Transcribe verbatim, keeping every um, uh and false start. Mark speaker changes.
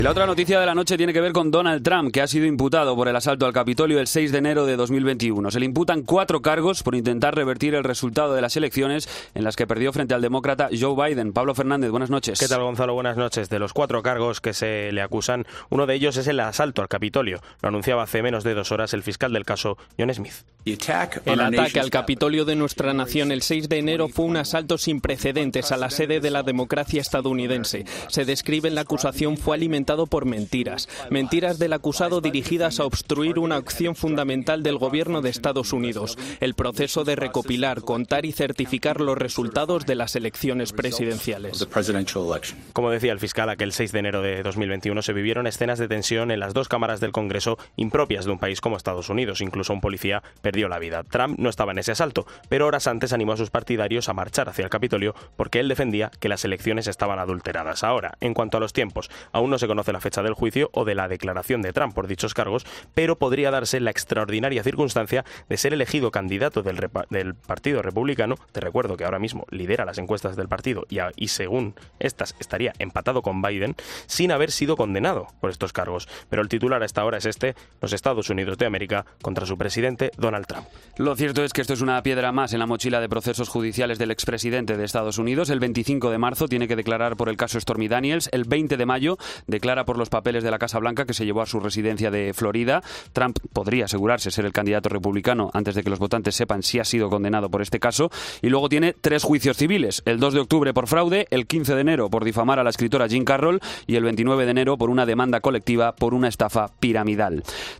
Speaker 1: Y la otra noticia de la noche tiene que ver con Donald Trump, que ha sido imputado por el asalto al Capitolio el seis de enero de dos mil veintiuno. Se le imputan cuatro cargos por intentar revertir el resultado de las elecciones en las que perdió frente al demócrata Joe Biden. Pablo Fernández, buenas noches.
Speaker 2: ¿Qué tal, Gonzalo? Buenas noches. De los cuatro cargos que se le acusan, uno de ellos es el asalto al Capitolio. Lo anunciaba hace menos de dos horas el fiscal del caso, John Smith.
Speaker 3: El ataque al Capitolio de nuestra nación el seis de enero fue un asalto sin precedentes a la sede de la democracia estadounidense. Se describe en la acusación fue alimentado por mentiras. Mentiras del acusado dirigidas a obstruir una acción fundamental del gobierno de Estados Unidos, el proceso de recopilar, contar y certificar los resultados de las elecciones presidenciales.
Speaker 2: Como decía el fiscal, aquel seis de enero de dos mil veintiuno se vivieron escenas de tensión en las dos cámaras del Congreso impropias de un país como Estados Unidos. Incluso un policía perdió la vida. Trump no estaba en ese asalto, pero horas antes animó a sus partidarios a marchar hacia el Capitolio porque él defendía que las elecciones estaban adulteradas. Ahora, en cuanto a los tiempos, aún no se conoce la fecha del juicio o de la declaración de Trump por dichos cargos, pero podría darse la extraordinaria circunstancia de ser elegido candidato del, del Partido Republicano. Te recuerdo que ahora mismo lidera las encuestas del partido y, a, y según estas estaría empatado con Biden sin haber sido condenado por estos cargos. Pero el titular a esta hora es este: los Estados Unidos de América contra su presidente Donald Trump.
Speaker 1: Lo cierto es que esto es una piedra más en la mochila de procesos judiciales del expresidente de Estados Unidos. El veinticinco de marzo tiene que declarar por el caso Stormy Daniels. El veinte de mayo declara por los papeles de la Casa Blanca que se llevó a su residencia de Florida. Trump podría asegurarse ser el candidato republicano antes de que los votantes sepan si ha sido condenado por este caso. Y luego tiene tres juicios civiles: el dos de octubre por fraude, el quince de enero por difamar a la escritora Jean Carroll y el veintinueve de enero por una demanda colectiva por una estafa piramidal.